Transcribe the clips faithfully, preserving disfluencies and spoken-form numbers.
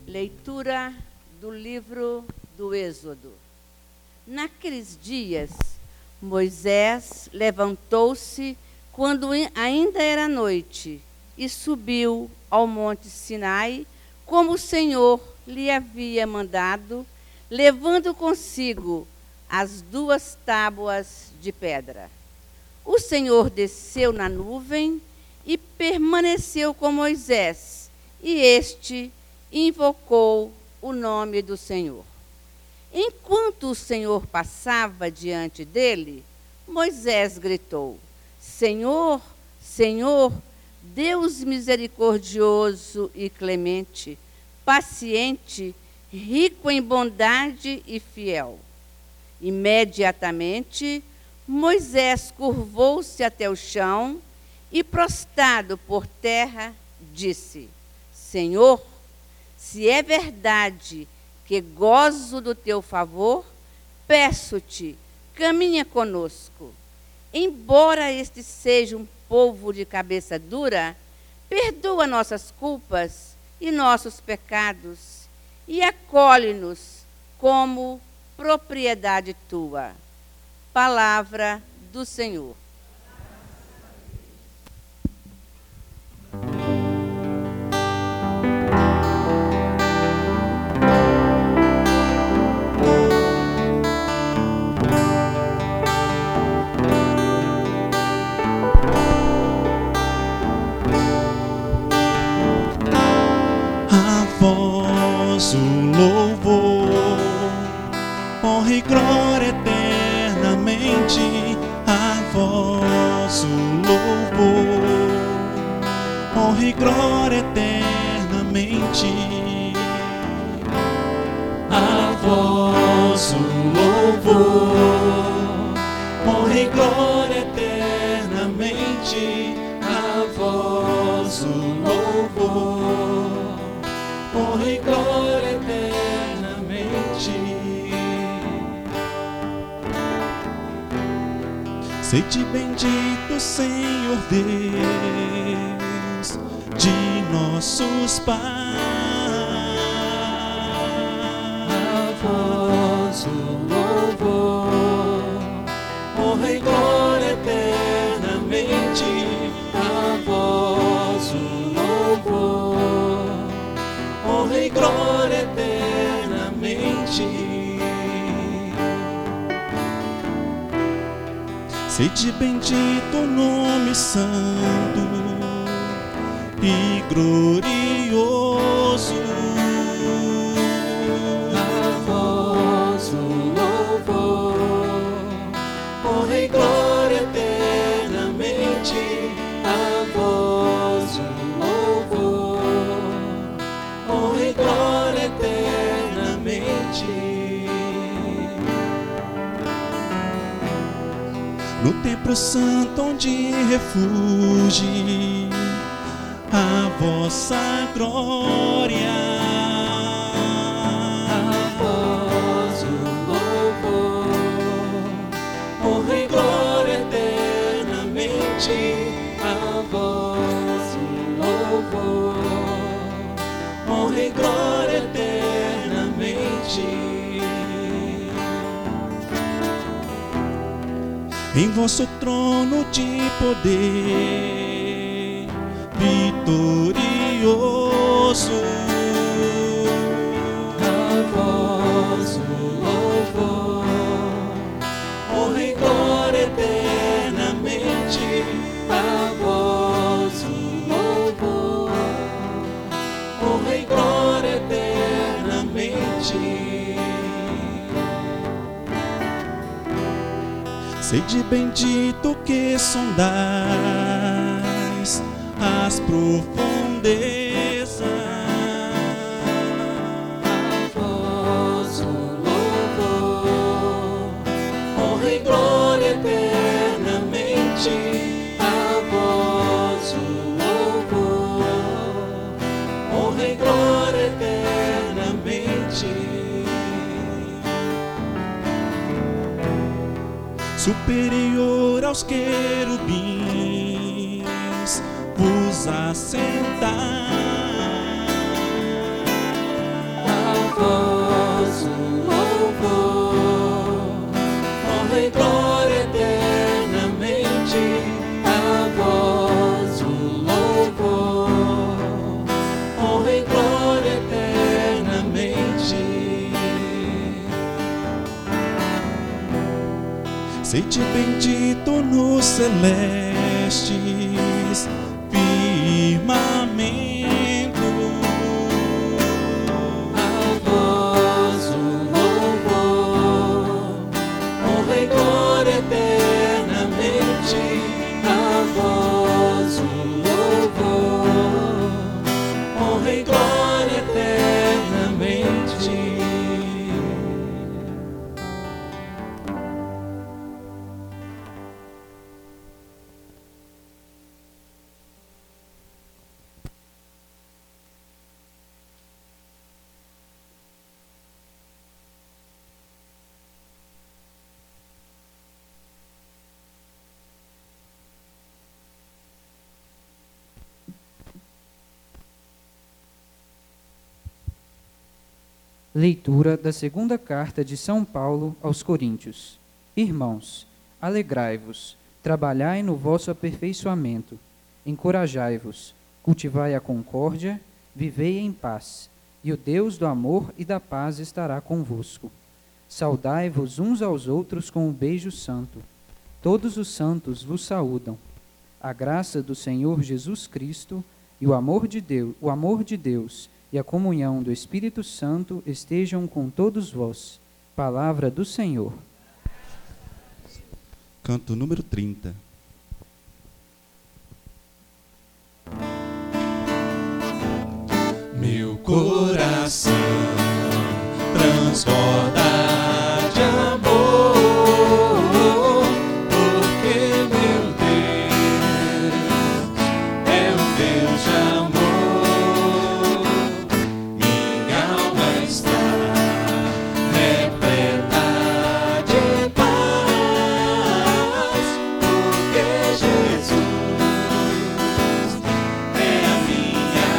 Leitura do livro do Êxodo. Naqueles dias, Moisés levantou-se quando ainda era noite e subiu ao monte Sinai, como o Senhor lhe havia mandado, levando consigo as duas tábuas de pedra. O Senhor desceu na nuvem e permaneceu com Moisés, e este invocou o nome do Senhor. Enquanto o Senhor passava diante dele, Moisés gritou: Senhor, Senhor, Deus misericordioso e clemente, paciente, rico em bondade e fiel. Imediatamente, Moisés curvou-se até o chão e, prostrado por terra, disse: Senhor, se é verdade que gozo do teu favor, peço-te, caminha conosco. Embora este seja um povo de cabeça dura, perdoa nossas culpas e nossos pecados e acolhe-nos como propriedade tua. Palavra do Senhor. O louvor, honra e glória eternamente. A vós o louvor, honra e glória eternamente. A vós o louvor, honra e glória eternamente. A vós o louvor, honra e glória eternamente. Sede bendito, Senhor Deus, de nossos pais. A vós o louvor, honra e glória eternamente. A vós o louvor, honra e glória eternamente. Sede bendito o nome santo e glorioso. A vós o louvor, honra e glória eternamente. A vós o louvor, honra e glória eternamente. No templo santo onde refugie a vossa glória. A vós o louvor, honra e glória eternamente. A vós o louvor, honra e glória eternamente. Em vosso trono de poder vitorioso. A vós o louvor, honra e glória eternamente. A vós o louvor, honra e glória eternamente. Sede bendito que sondais as profundezas. A vós o louvor, honra e glória eternamente. A vós o louvor, honra e glória eternamente. Superior aos querubins, vos assentai. Sede bendito nos celestes firmamentos. A vós o louvor, honra e glória eternamente. A vós o louvor, honra e glória eternamente. Leitura da segunda carta de São Paulo aos Coríntios. Irmãos, alegrai-vos, trabalhai no vosso aperfeiçoamento, encorajai-vos, cultivai a concórdia, vivei em paz, e o Deus do amor e da paz estará convosco. Saudai-vos uns aos outros com um beijo santo. Todos os santos vos saúdam. A graça do Senhor Jesus Cristo e o amor de Deus, o amor de Deus e a comunhão do Espírito Santo estejam com todos vós. Palavra do Senhor. Canto número trinta. Meu coração transborda de amor, porque meu Deus é um Deus de amor. Minha alma está repleta de paz, porque Jesus é a minha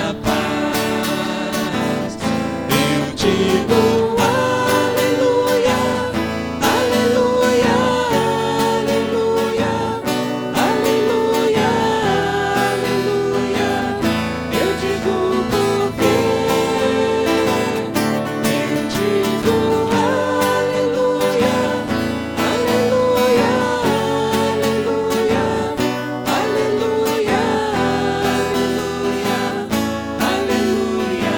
paz. Eu digo aleluia, aleluia, aleluia, aleluia, aleluia. Eu digo porque eu digo aleluia, aleluia, aleluia, aleluia, aleluia,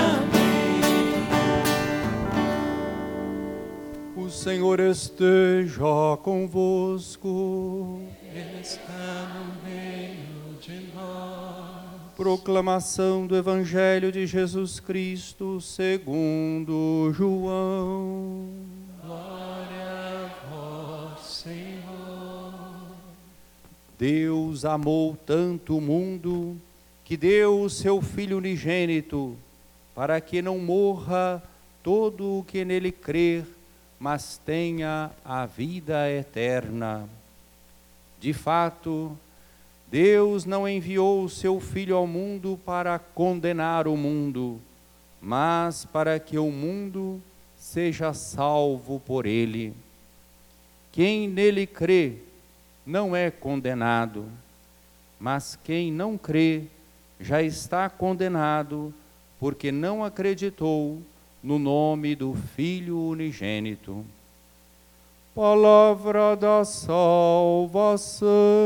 aleluia. O Senhor esteja convosco. Ele está no meio de nós. Proclamação do Evangelho de Jesus Cristo segundo João. Glória a vós, Senhor. Deus amou tanto o mundo que deu o seu Filho unigênito, para que não morra todo o que nele crer, mas tenha a vida eterna. De fato, Deus não enviou o seu Filho ao mundo para condenar o mundo, mas para que o mundo seja salvo por ele. Quem nele crê não é condenado, mas quem não crê já está condenado, porque não acreditou no nome do Filho unigênito. Palavra da salvação.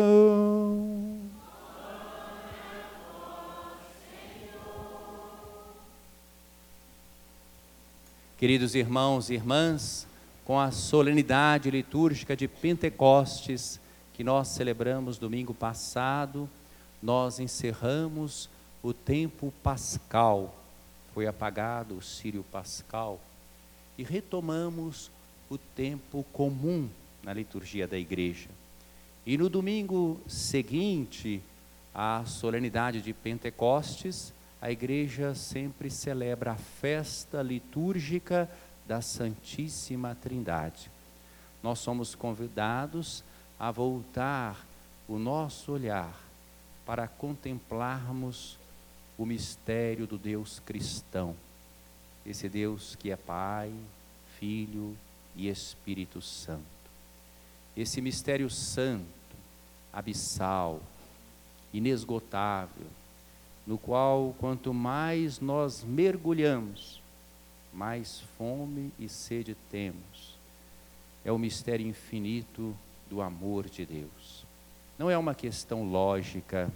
Queridos irmãos e irmãs, com a solenidade litúrgica de Pentecostes, que nós celebramos domingo passado, nós encerramos o tempo pascal. Foi apagado o círio pascal e retomamos o tempo comum na liturgia da igreja. E no domingo seguinte à solenidade de Pentecostes, a igreja sempre celebra a festa litúrgica da Santíssima Trindade. Nós somos convidados a voltar o nosso olhar para contemplarmos o mistério do Deus cristão, esse Deus que é Pai, Filho e Espírito Santo. Esse mistério santo, abissal, inesgotável, no qual quanto mais nós mergulhamos, mais fome e sede temos. É o mistério infinito do amor de Deus. Não é uma questão lógica,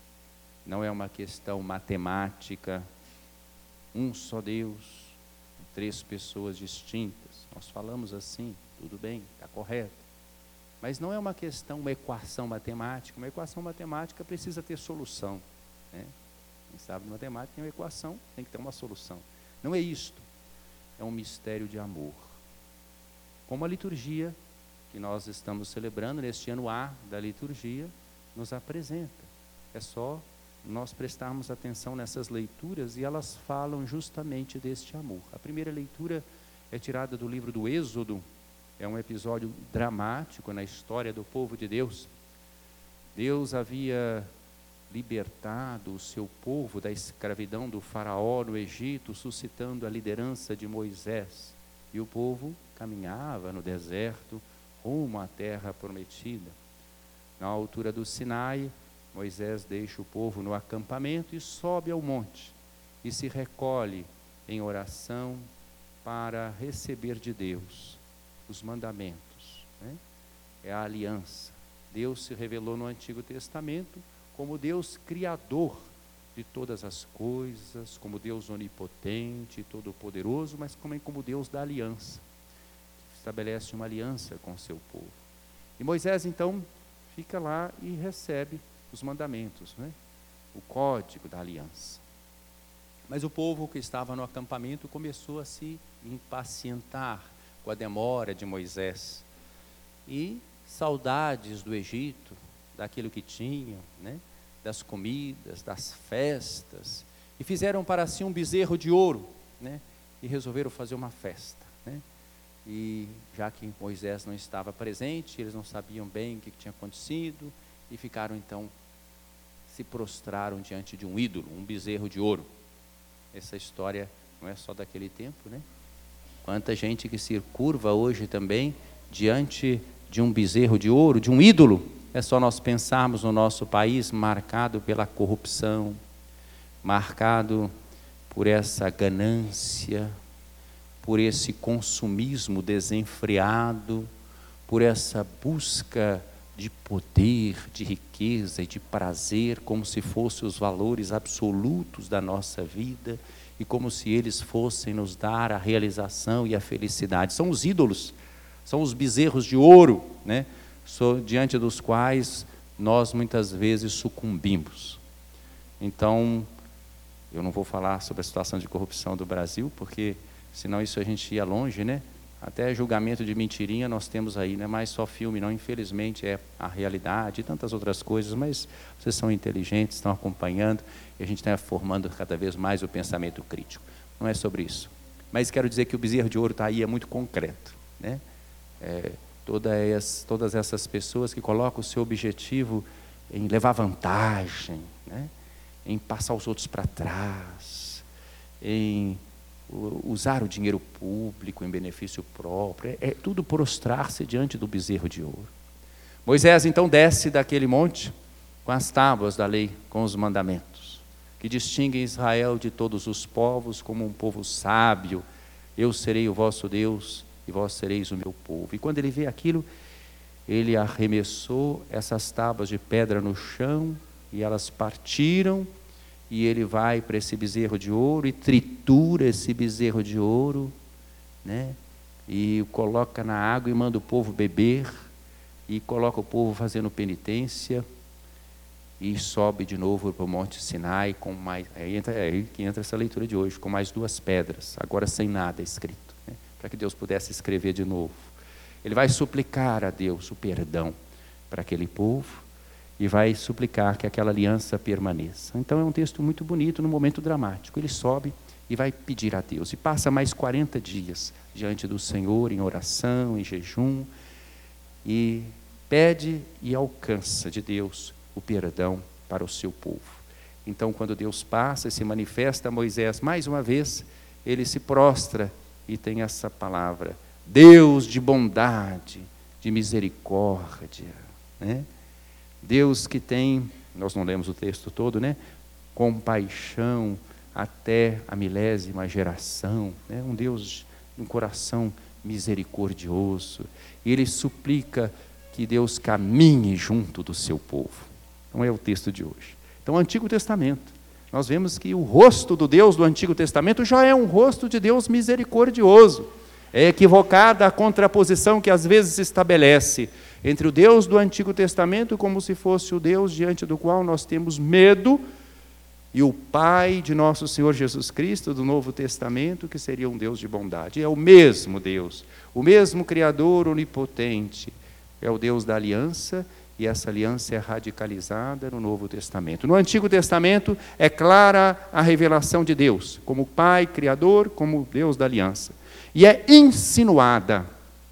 não é uma questão matemática, um só Deus, três pessoas distintas. Nós falamos assim, tudo bem, está correto. Mas não é uma questão, uma equação matemática. Uma equação matemática precisa ter solução, né? Quem sabe de matemática tem uma equação, tem que ter uma solução. Não é isto, é um mistério de amor. Como a liturgia que nós estamos celebrando neste ano A da liturgia nos apresenta. É só nós prestarmos atenção nessas leituras e elas falam justamente deste amor. A primeira leitura é tirada do livro do Êxodo. É um episódio dramático na história do povo de Deus. Deus havia libertado o seu povo da escravidão do faraó no Egito, suscitando a liderança de Moisés. E o povo caminhava no deserto, rumo à terra prometida. Na altura do Sinai, Moisés deixa o povo no acampamento e sobe ao monte. E se recolhe em oração para receber de Deus os mandamentos, né? É a aliança. Deus se revelou no Antigo Testamento como Deus criador de todas as coisas, como Deus onipotente, todo-poderoso, mas também como Deus da aliança. Estabelece uma aliança com o seu povo. E Moisés então fica lá e recebe os mandamentos, né? O código da aliança. Mas o povo que estava no acampamento começou a se impacientar com a demora de Moisés. E saudades do Egito, daquilo que tinham, né? Das comidas, das festas. E fizeram para si um bezerro de ouro, né? E resolveram fazer uma festa, né? E já que Moisés não estava presente, eles não sabiam bem o que tinha acontecido, e ficaram então, se prostraram diante de um ídolo, um bezerro de ouro. Essa história não é só daquele tempo, né? Quanta gente que se curva hoje também diante de um bezerro de ouro, de um ídolo. É só nós pensarmos no nosso país marcado pela corrupção, marcado por essa ganância, por esse consumismo desenfreado, por essa busca de poder, de riqueza e de prazer, como se fossem os valores absolutos da nossa vida e como se eles fossem nos dar a realização e a felicidade. São os ídolos, são os bezerros de ouro, né? So, diante dos quais nós muitas vezes sucumbimos. Então, eu não vou falar sobre a situação de corrupção do Brasil, porque senão isso a gente ia longe, né? Até julgamento de mentirinha nós temos aí, não é mais só filme, não, infelizmente é a realidade e tantas outras coisas, mas vocês são inteligentes, estão acompanhando e a gente está formando cada vez mais o pensamento crítico. Não é sobre isso. Mas quero dizer que o bezerro de ouro está aí, é muito concreto, né? É, todas, todas essas pessoas que colocam o seu objetivo em levar vantagem, né? Em passar os outros para trás, em usar o dinheiro público em benefício próprio, é, é tudo prostrar-se diante do bezerro de ouro. Moisés então desce daquele monte com as tábuas da lei, com os mandamentos, que distinguem Israel de todos os povos como um povo sábio. Eu serei o vosso Deus e vós sereis o meu povo. E quando ele vê aquilo, ele arremessou essas tábuas de pedra no chão e elas partiram. E ele vai para esse bezerro de ouro e tritura esse bezerro de ouro, né? E o coloca na água e manda o povo beber, e coloca o povo fazendo penitência, e sobe de novo para o Monte Sinai, com mais, aí entra, é aí que entra essa leitura de hoje, com mais duas pedras, agora sem nada escrito, né? Para que Deus pudesse escrever de novo. Ele vai suplicar a Deus o perdão para aquele povo, e vai suplicar que aquela aliança permaneça. Então é um texto muito bonito, num momento dramático. Ele sobe e vai pedir a Deus. E passa mais quarenta dias diante do Senhor, em oração, em jejum. E pede e alcança de Deus o perdão para o seu povo. Então quando Deus passa e se manifesta a Moisés mais uma vez, ele se prostra e tem essa palavra: Deus de bondade, de misericórdia, né? Deus que tem, nós não lemos o texto todo, né? Compaixão até a milésima geração, né? Um Deus, um coração misericordioso. E ele suplica que que Deus caminhe junto do seu povo. Não é o texto de hoje. Então, o Antigo Testamento, nós vemos que o rosto do Deus do Antigo Testamento já é um rosto de Deus misericordioso. É equivocada a contraposição que às vezes se estabelece entre o Deus do Antigo Testamento como se fosse o Deus diante do qual nós temos medo, e o Pai de nosso Senhor Jesus Cristo, do Novo Testamento, que seria um Deus de bondade. É o mesmo Deus, o mesmo Criador onipotente, é o Deus da aliança, e essa aliança é radicalizada no Novo Testamento. No Antigo Testamento é clara a revelação de Deus, como Pai, Criador, como Deus da aliança. E é insinuada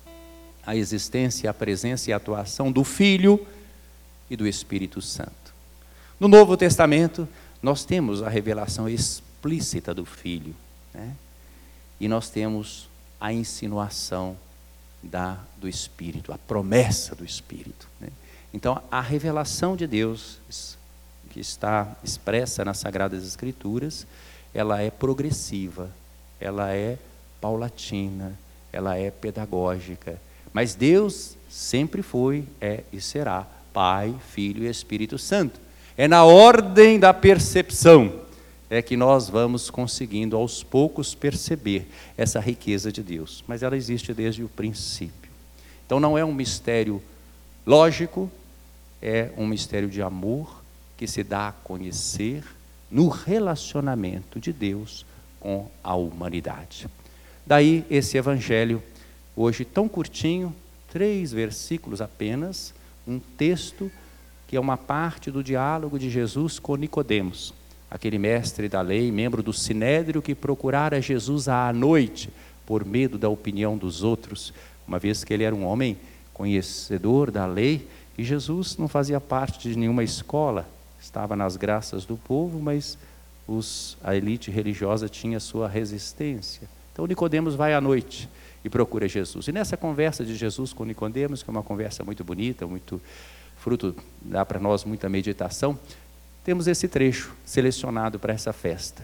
a existência, a presença e a atuação do Filho e do Espírito Santo. No Novo Testamento, nós temos a revelação explícita do Filho, né? E nós temos a insinuação da, do Espírito, a promessa do Espírito, né? Então, a revelação de Deus, que está expressa nas Sagradas Escrituras, ela é progressiva, ela é paulatina, ela é pedagógica. Mas Deus sempre foi, é e será Pai, Filho e Espírito Santo. É na ordem da percepção é que nós vamos conseguindo aos poucos perceber essa riqueza de Deus. Mas ela existe desde o princípio. Então não é um mistério lógico, é um mistério de amor que se dá a conhecer no relacionamento de Deus com a humanidade. Daí esse evangelho, hoje tão curtinho, três versículos apenas, um texto que é uma parte do diálogo de Jesus com Nicodemos, aquele mestre da lei, membro do Sinédrio, que procurara Jesus à noite, por medo da opinião dos outros, uma vez que ele era um homem conhecedor da lei, e Jesus não fazia parte de nenhuma escola, estava nas graças do povo, mas os, a elite religiosa tinha sua resistência. Então Nicodemos vai à noite e procura Jesus. E nessa conversa de Jesus com Nicodemos, que é uma conversa muito bonita, muito fruto, dá para nós muita meditação, temos esse trecho selecionado para essa festa.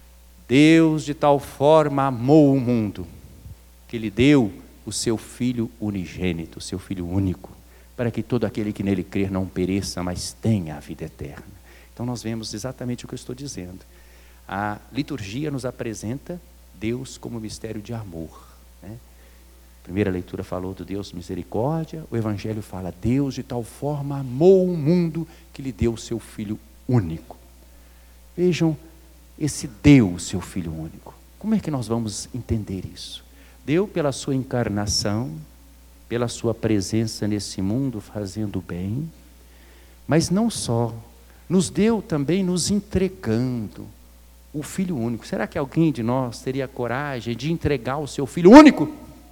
Deus de tal forma amou o mundo, que lhe deu o seu Filho unigênito, o seu Filho único, para que todo aquele que nele crer não pereça, mas tenha a vida eterna. Então nós vemos exatamente o que eu estou dizendo. A liturgia nos apresenta Deus como mistério de amor, né? A primeira leitura falou do Deus misericórdia, o Evangelho fala, Deus de tal forma amou o mundo que lhe deu o seu Filho único. Vejam, esse deu o seu Filho único. Como é que nós vamos entender isso? Deu pela sua encarnação, pela sua presença nesse mundo fazendo bem, mas não só, nos deu também nos entregando o Filho único. Será que alguém de nós teria coragem de entregar o seu Filho único?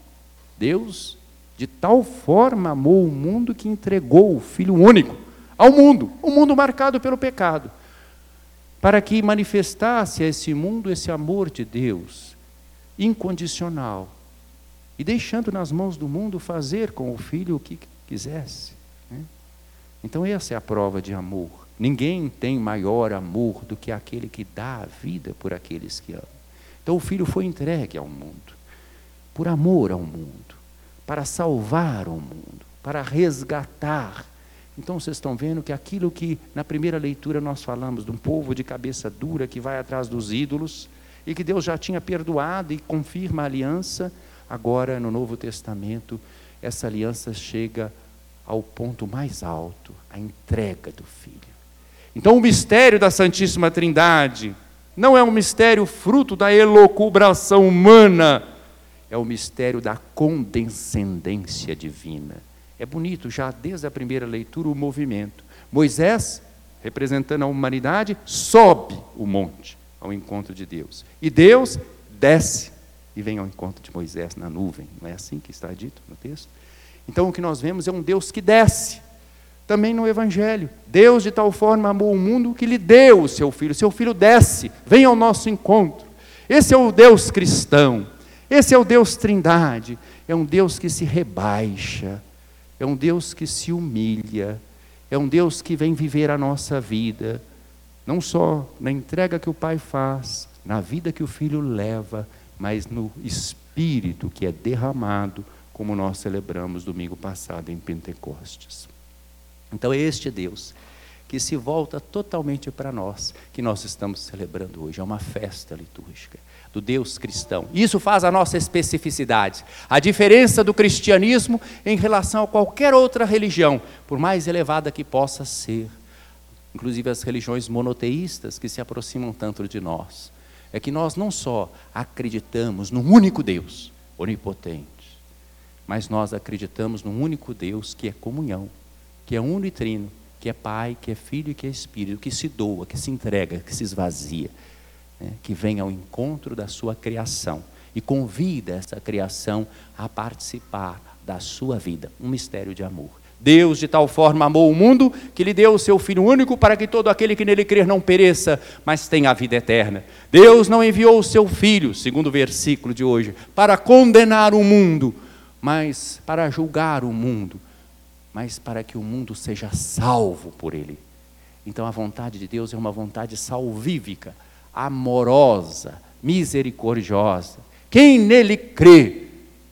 Deus de tal forma amou o mundo que entregou o Filho único ao mundo, o mundo marcado pelo pecado, para que manifestasse a esse mundo esse amor de Deus incondicional, e deixando nas mãos do mundo fazer com o Filho o que quisesse, né? Então essa é a prova de amor. Ninguém tem maior amor do que aquele que dá a vida por aqueles que amam. Então o Filho foi entregue ao mundo, por amor ao mundo, para salvar o mundo, para resgatar. Então vocês estão vendo que aquilo que na primeira leitura nós falamos de um povo de cabeça dura que vai atrás dos ídolos, e que Deus já tinha perdoado e confirma a aliança, agora no Novo Testamento essa aliança chega ao ponto mais alto, a entrega do Filho. Então o mistério da Santíssima Trindade não é um mistério fruto da elucubração humana, é o mistério da condescendência divina. É bonito já desde a primeira leitura o movimento. Moisés, representando a humanidade, sobe o monte ao encontro de Deus. E Deus desce e vem ao encontro de Moisés na nuvem. Não é assim que está dito no texto? Então o que nós vemos é um Deus que desce. Também no Evangelho, Deus de tal forma amou o mundo que lhe deu o seu Filho. Seu Filho desce, vem ao nosso encontro. Esse é o Deus cristão. Esse é o Deus Trindade. É um Deus que se rebaixa. É um Deus que se humilha. É um Deus que vem viver a nossa vida. Não só na entrega que o Pai faz, na vida que o Filho leva, mas no Espírito que é derramado como nós celebramos domingo passado em Pentecostes. Então é este Deus que se volta totalmente para nós, que nós estamos celebrando hoje. É uma festa litúrgica do Deus cristão. Isso faz a nossa especificidade. A diferença do cristianismo em relação a qualquer outra religião, por mais elevada que possa ser, inclusive as religiões monoteístas que se aproximam tanto de nós, é que nós não só acreditamos num único Deus onipotente, mas nós acreditamos num único Deus que é comunhão, que é uno e trino, que é Pai, que é Filho e que é Espírito, que se doa, que se entrega, que se esvazia, né? Que vem ao encontro da sua criação e convida essa criação a participar da sua vida, um mistério de amor. Deus de tal forma amou o mundo que lhe deu o seu Filho único para que todo aquele que nele crer não pereça, mas tenha a vida eterna. Deus não enviou o seu Filho, segundo o versículo de hoje, para condenar o mundo, mas para julgar o mundo, mas para que o mundo seja salvo por ele. Então a vontade de Deus é uma vontade salvífica, amorosa, misericordiosa. Quem nele crê,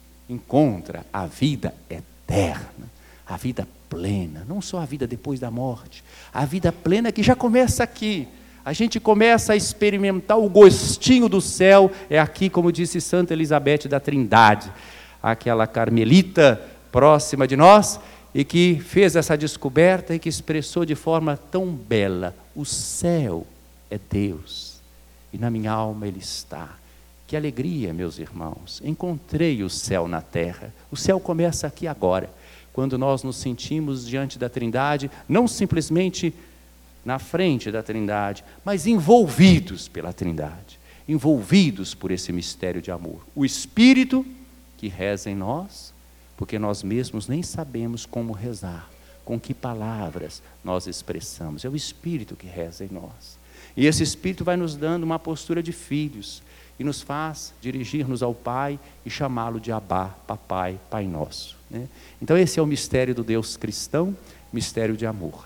encontra a vida eterna, a vida plena, não só a vida depois da morte, a vida plena que já começa aqui. A gente começa a experimentar o gostinho do céu, é aqui, como disse Santa Elizabeth da Trindade, aquela carmelita próxima de nós, e que fez essa descoberta e que expressou de forma tão bela: o céu é Deus, e na minha alma Ele está. Que alegria, meus irmãos, encontrei o céu na terra. O céu começa aqui agora, quando nós nos sentimos diante da Trindade, não simplesmente na frente da Trindade, mas envolvidos pela Trindade, envolvidos por esse mistério de amor. O Espírito que reza em nós, porque nós mesmos nem sabemos como rezar, com que palavras nós expressamos. É o Espírito que reza em nós. E esse Espírito vai nos dando uma postura de filhos e nos faz dirigir-nos ao Pai e chamá-lo de Abá, Papai, Pai Nosso, né? Então esse é o mistério do Deus cristão, mistério de amor.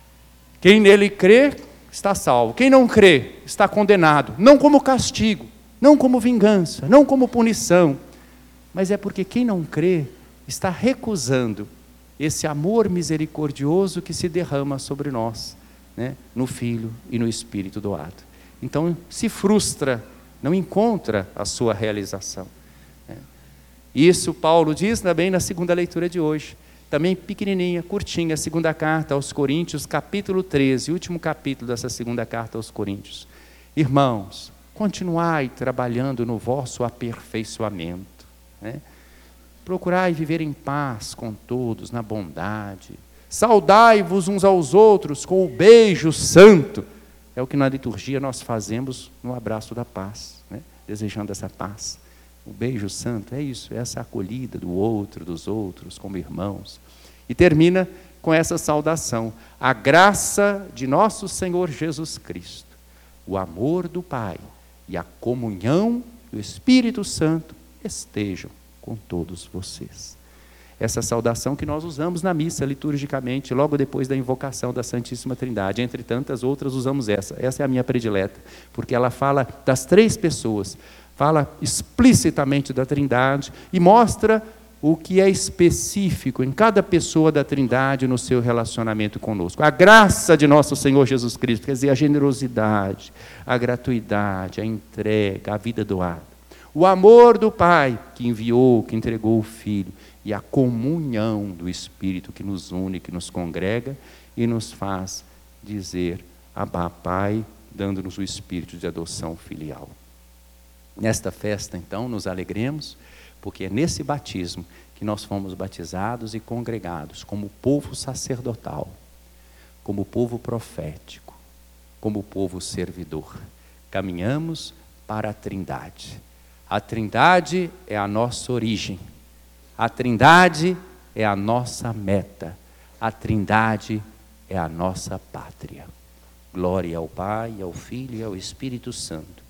Quem nele crê está salvo. Quem não crê está condenado, não como castigo, não como vingança, não como punição, mas é porque quem não crê está recusando esse amor misericordioso que se derrama sobre nós, né, no Filho e no Espírito doado. Então se frustra, não encontra a sua realização, né? Isso Paulo diz também na segunda leitura de hoje, também pequenininha, curtinha, segunda carta aos Coríntios, capítulo treze, último capítulo dessa segunda carta aos Coríntios. Irmãos, continuai trabalhando no vosso aperfeiçoamento, né? Procurai viver em paz com todos, na bondade. Saudai-vos uns aos outros com o beijo santo. É o que na liturgia nós fazemos no abraço da paz, né? Desejando essa paz. O beijo santo é isso, é essa acolhida do outro, dos outros, como irmãos. E termina com essa saudação: a graça de nosso Senhor Jesus Cristo, o amor do Pai e a comunhão do Espírito Santo estejam com todos vocês. Essa saudação que nós usamos na missa liturgicamente, logo depois da invocação da Santíssima Trindade. Entre tantas outras, usamos essa. Essa é a minha predileta, porque ela fala das três pessoas, fala explicitamente da Trindade e mostra o que é específico em cada pessoa da Trindade no seu relacionamento conosco. A graça de nosso Senhor Jesus Cristo, quer dizer, a generosidade, a gratuidade, a entrega, a vida doada. O amor do Pai, que enviou, que entregou o Filho, e a comunhão do Espírito que nos une, que nos congrega e nos faz dizer Abá, Pai, dando-nos o Espírito de adoção filial. Nesta festa, então, nos alegremos, porque é nesse batismo que nós fomos batizados e congregados como povo sacerdotal, como povo profético, como povo servidor. Caminhamos para a Trindade. A Trindade é a nossa origem. A Trindade é a nossa meta. A Trindade é a nossa pátria. Glória ao Pai, ao Filho e ao Espírito Santo,